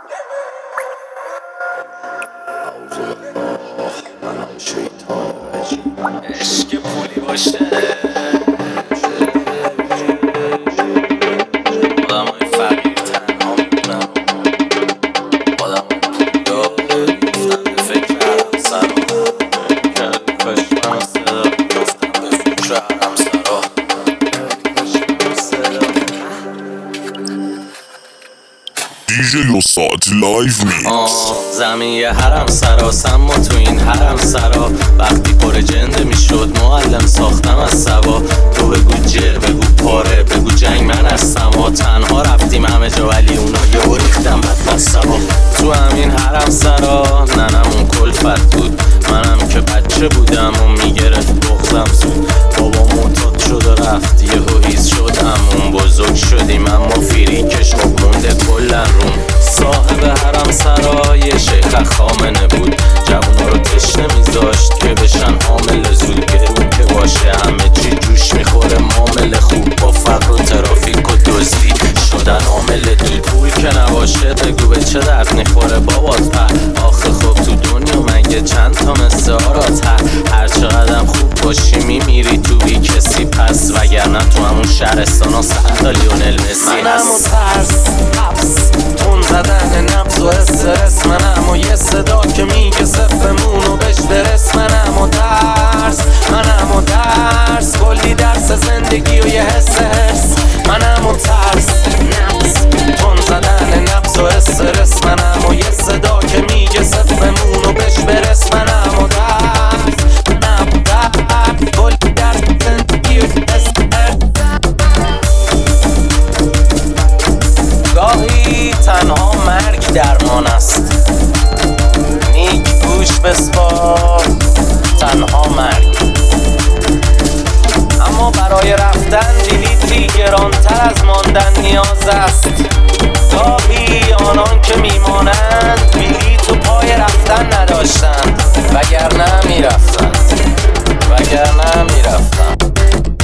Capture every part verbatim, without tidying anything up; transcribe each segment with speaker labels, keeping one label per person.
Speaker 1: عشق پولی باشه آدم های فقیر تنها میکنم آدم های پولی گفتم به فکر حرم سرا کرد کاش منو صدا گفتم به فکر حرم سرا
Speaker 2: دیجی استاد لایو میکس.
Speaker 1: زمین یه حرم سراسم و تو این حرم سرا وقتی پر جنده میشد معلم ساختم از سوا. تو بگو جر بگو پاره بگو جنگ من هستم و تنها رفتیم همه جا ولی اونا یه ریختم بدبخت سوا. تو همین حرم سرا ننمون کلفت بود منم که بچه بودم و میگرفت بغزم زود. بابا معتاد شد و رفت یهو هیز شد همون بزرگ شدیم اما فیریکش خب مونده کلن روم. صاحب حرم سرا یه شیخ خامنه بود جوونا رو تشنه میذاشت که بشن حامل زود. گرون که باشه همه چی جوش میخوره معامله خوب با فقر و ترافیک و دزدی شدن عامل دود. پول که نباشه بگو به چه درد میخوره بابات پر آخه خب تو دنیا مگه چند تا مثل آرات هر هر چقدرم خوب باشی میمیری تو بی کسی پس وگرنه تو همون شهرستان ها صد لیونل مسی هست.
Speaker 3: منم و ترس حبس تون زدن نبض و استرس منم و یه صدا که میگه صفمون و بش برس. منم و درس منم و درس کلی درس زندگی و یه حس حس. منم و ترس نبض تون زدن نبض و استرس منم و یه صدا که میگه صفمون و بش برس. منم و درس منم و درس کلی درس زندگی و یه حس حس.
Speaker 1: گاهی تنها مرگ درمان است نیک گوش بسپار تنها مرگ. اما برای رفتن بلیطی گرانتر از ماندن نیاز است. گاهی آنان که میمانند بلیط و پای رفتن نداشتند وگرنه میرفتند وگرنه میرفتند.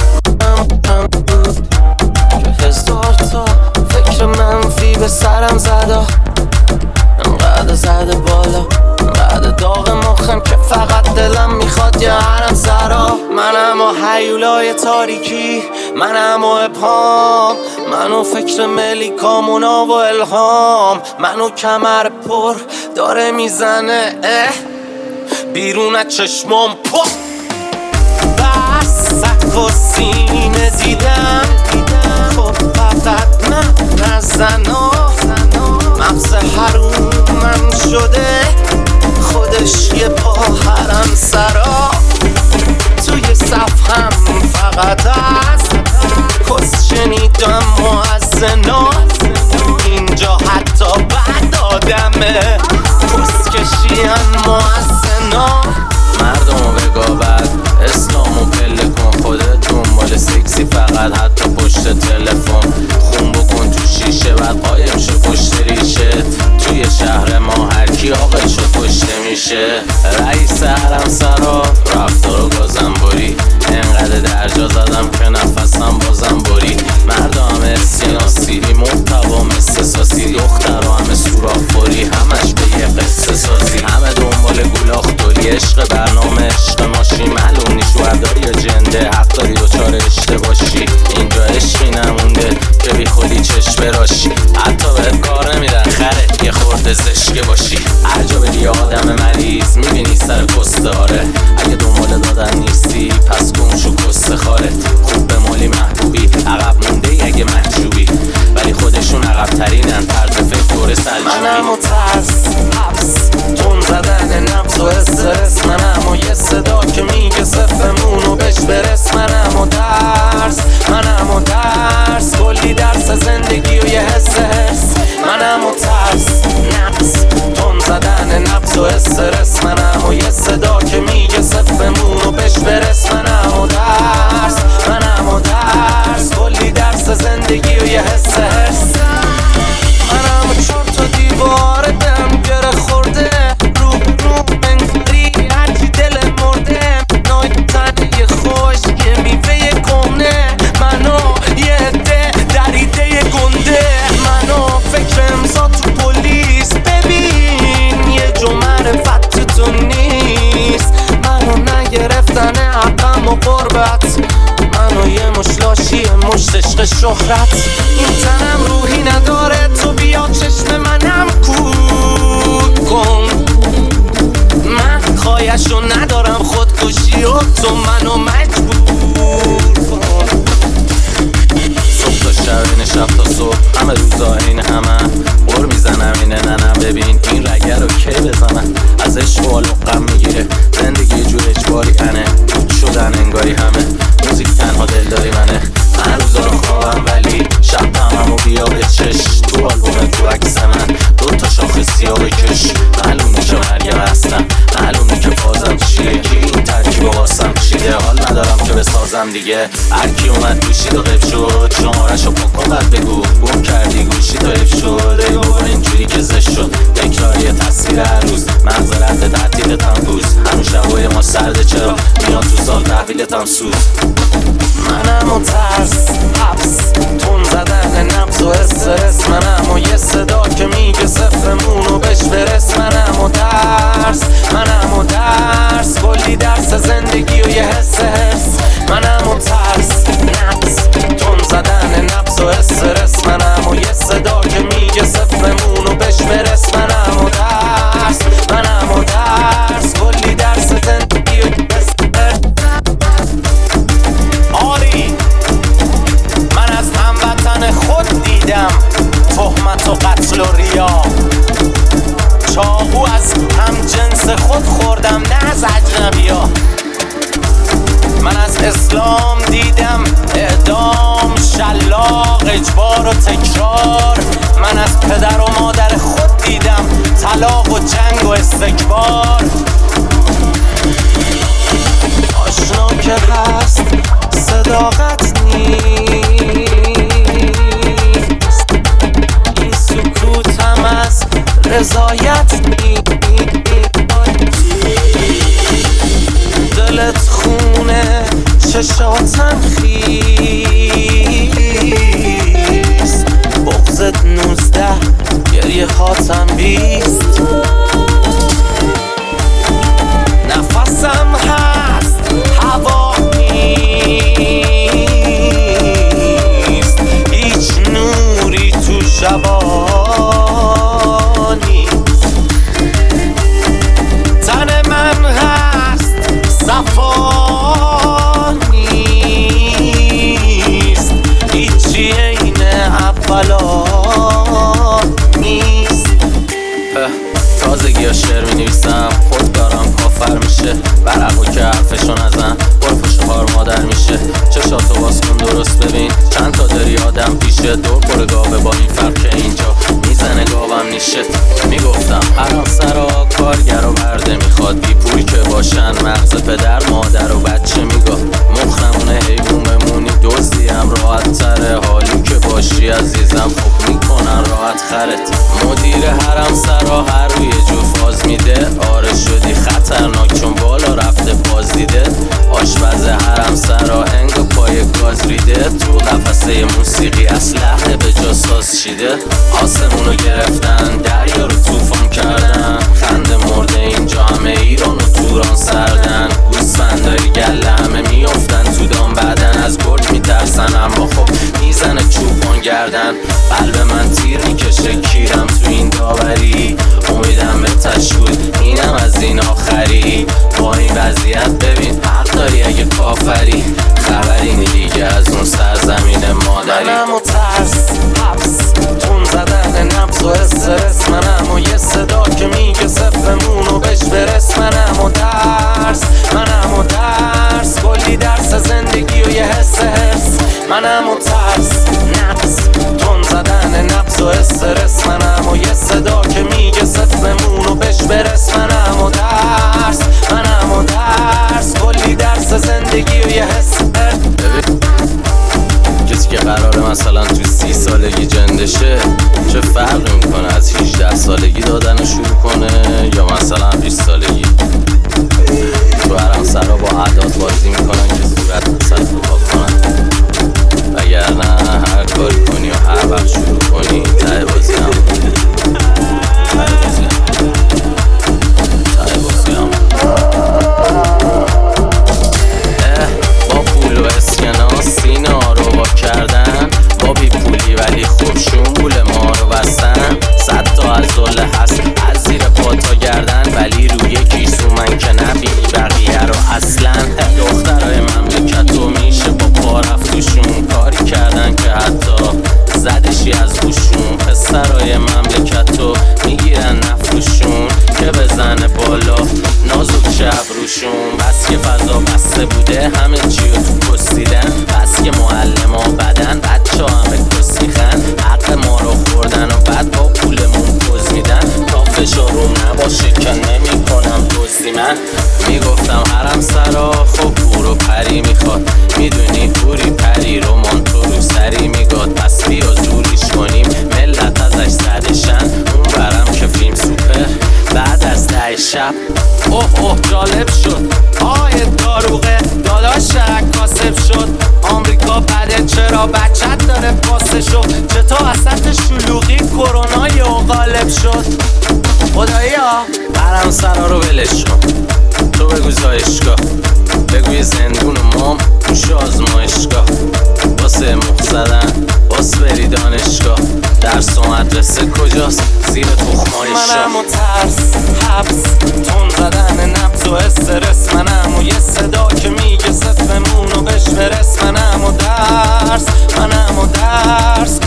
Speaker 1: که هزار تا فکر منفی به سرم زده انقدر زده بالا انقدر داغ مخم که فقط دلم میخواد یه حرم سرا. منم و هیولای تاریکی منم و ابهام منو فکر ملیکامونا و الهام منو کمر پر داره میزنه اه بیرون از چشمام پا بس سقف و سینه دیدم خب فقط من نزنا مغز حرومم شده خودش یه پا حرم سرا. توی صفحم فقط از کس شنیدم و از زنا اینجا حتی بعد آدمه کس کشیم و از زنا. مردم بگابد اسلام و پله کن خودت دنبال سکسی فقط حتی پشت تلفن خون بکن تو شیشه بعد قایم شو پشت ریشه. توی شهر ما هرکی آقاشو کشته میشه. رئیس حرم سرا رفتار و گازم بری انقدر درجا زدم که نفسم بازم بری. مردم همه سیناسیری محتوا مثل ساسی دخترها همه سوراخ خوری همش به یه قصه سازی همه دنبال گولاخ دوری عشق برنامه عشق ماشی معلوم نیست شوهرداری یا جنده حق داری دوچار اشتباشی اینجا عشقی نمونده که بی خودی چشم براشی حتی بهت کار نمیدن خره یه خورده زشکه باشی. هر جا بری آدم مریض میبینی سر کسته آره اگه دنبال دادن نیستی پس گم شو کسته خارت. خوب به مالی محبوبی عقب مونده ای اگه محجوبی ولی خودشون عقب ترینن طرز فکر دوره سلجوبی.
Speaker 3: منم و ترس حبس تون زدن نبض و استرس منم و یه صدا که میگه صفمون و بش برس. منم و درس منم و درس کلی درس زندگی و یه حس حس. منم و ترس نبض تون زدن نبض و استرس منم و یه صدا که میگه صفمون و بش برس. منم و درس منم و درس کلی درس زندگی و یه حس حس. منم و چهار تا دیوار
Speaker 1: صورت این تنم روحی نداره، تو بیا چشم منم کور کن. من خواهشو ندارم خودکشی و تو منو مجبور کن. صبح تا شب اینه، شب تا صبح، همه روزا این همه قر میزنم اینه. ننم ببین این رگه رو کی بزنم، از عشق و غم میگیره زندگی یه جور اجباری انه. بود شدن انگاری همه موزیک تنها دلداری منه. من روزا رو خوابم ولی شب هممو بیا به چش. تو آلبوم تو عکس من دو تا شاخ سیاه بکش. معلومه که مرگم هستم، معلومه که بازم چیه، کی این ترکیب واسم چیده. حال ندارم که بسازم دیگه، هرکی اومد گوشی تو قیب شد. شمارشو پاکن بعد بگو گم کردی گوشی تو حیف شد. ای بابا اینجوری که زشت شد، تکراری تصویر هر روز. مغز رفته تعطیلتم روز، همین شبای ما سرده چرا میاد تو سال تحویلتم سوز. منم و ترس حبس تون زدن نبض و استرس. منم و یه صدا که میگه صفرمونو بش برس. منم و درس منم و درس کلی درس زندگی و یه حس حس. منم و ترس نبض تون زدن نبض و استرس. منم و یه صدا که میگه صفرمونو بش برس. منم و درس منم و درس کلی درس زندگی و یه حس حس. آری من از هموطن خود دیدم تهمت و قتل و ریا. چاقو از هم جنس خود خوردم نه از اجنبیا. من از اسلام دیدم اعدام، شلاق، اجبار و تکرار. من از پدر و مادر خود دیدم طلاق و جنگ و استکبار. آشنا که هست صداقت نیست، این سکوتم از رضایت نیست. دلت خونه چشاتم خیست، بغضت نوزده گریه هاتم بیست. نفسم هست هوا نیست، هیچ نوری تو شبانی. تن من هست صفا نیست، هیچی عین اولا نیست. تازگی ها شعر می نویسم، خودکارم کافر میشه. برقو که حرفشو نزن برفش خار مادر میشه. چشاتو باز کن درست ببین چند تا داری آدم پیشه. دور پر گاوه با این فرق که اینجا میزنه گاوم نیشه. میگفتم حرام سرا کارگر و برده میخواد، بی پولی که باشن مغز پدر مادر و بچه. میگاه مخنمونه حیوون بمونی دزدیم راحت تره. حالی که باشی عزیزم خوب میکنن راحت خرت. مدیر حرم سرا هر روی جو فاز میده. آره شدی خطرناک چون بالا رفته باز دیده. آشپز حرم سرا انگا پای گاز ریده. تو قفسه موسیقی اسلحه به جا ساز چیده. آسمونو گرفتن دریا رو طوفان کردن. خنده مرده اینجا همه ایران و توران سردن. گوسفندای گله همه میافتن تو دام بعدن. از گرگ میترسن اما خب میزنه چوپان گردن. قلب من تیر میکشه کیرم تو این داوری. امیدم به تشکود اینم از این آخری. با این وضعیت ببین حق داری اگه کافری. خبری نی دیگه از اون سرزمین مادری. منم و ترس حبس تون زدن نبض و استرس. منم و یه صدا که میگه صفرمونو بش برس. منم و درس منم و درس کلی درس زندگی و یه حس حس. منم و ترس نبض تون زدن نبض و استرس. منم و یه صدا که میگه صفرمونو بش برس. منم و درس منم و درس کلی درس زندگی و یه حس حس. کسی که قراره مثلا تو سی سالگی جندشه چه فرقی میکنه از هجده سالگی دادن شروع کنه یا مثلا بیست سالگی؟ تو حرم سرا با اعداد بازی میکنن که صورت مثلا پاک کنن. وگرنه هر کاری کنی و هر وقت شروع کنی ته بازی هم ته بازی هم ته بازی هم با پول و اسکناس سینه ها رو با کردن. با بی
Speaker 3: مدرسه بوده همه چی رو تو کس دیدن، بس که معلم ها بدن بچه ها همه کس میخن، حق ما رو خوردن و بعد با پولمون پوز میدن، تا فشاروم نباشه که نمی کنم دزدی. من میگفتم حرم سرا خب پور و پری میخواد، میدونی پوری پری رو مانتو رو سری میگاد، پس بیا زوریش کنیم ملت ازش زدشن، اون برم که فیلم سوپر بعد از ده شب. اوه اوه جالب شد آی داروغه داداش کاسب شد، آمریکا بده چرا بچت داره پاسشو، چطور وسط شلوغی کرونا یا غالب شد. خدایا حرم سرا رو ولش کن، تو بگو زایشگاه، بگوی زندون و مام توش آزمایشگاه، واسه مخ زدن باس بری دانشگاه، درس و مدرسه کجاست زیر تخمای شاه. منم و ترس حبس تون زدن نبض و استرس، منم و یه صدا که میگه صفمون و بش برس، منم و درس منم و درس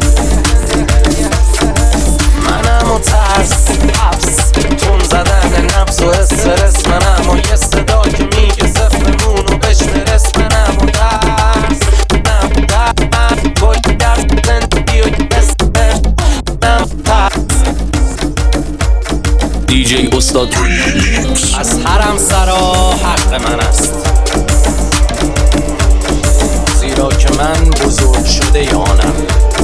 Speaker 3: منم و ترس حبس تون زدن نبض و استرس، منم و یه صدا که میگه صفمون و بش برس، منم و درس منم و درس گل درس زندگی و استرس، منم و ترس.
Speaker 2: دی جی استاد
Speaker 3: از حرم سرا حق من است، زیرا که من بزرگ شده یانم.